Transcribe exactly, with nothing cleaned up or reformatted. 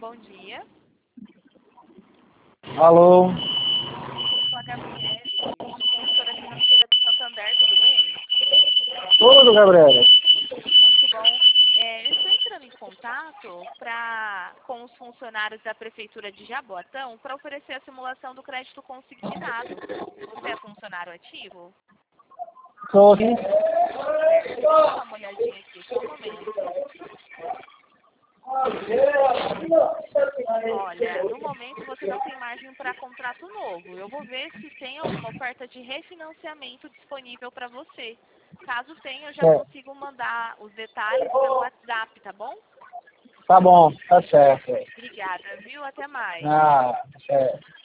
Bom dia. Alô? Eu sou a Gabriele, sou consultora financeira do Santander, tudo bem? Tudo, Gabriela. Muito bom. É, eu estou entrando em contato pra, com os funcionários da Prefeitura de Jaboatão para oferecer a simulação do crédito consignado. Você é funcionário ativo? Sou sim. Certo. Deixa eu dar uma olhadinha aqui, só um momento. Olha, no momento você não tem margem para contrato novo. Eu vou ver se tem alguma oferta de refinanciamento disponível para você. Caso tenha, eu já É. consigo mandar os detalhes pelo WhatsApp, tá bom? Tá bom, tá certo. Obrigada, viu? Até mais. Ah, certo.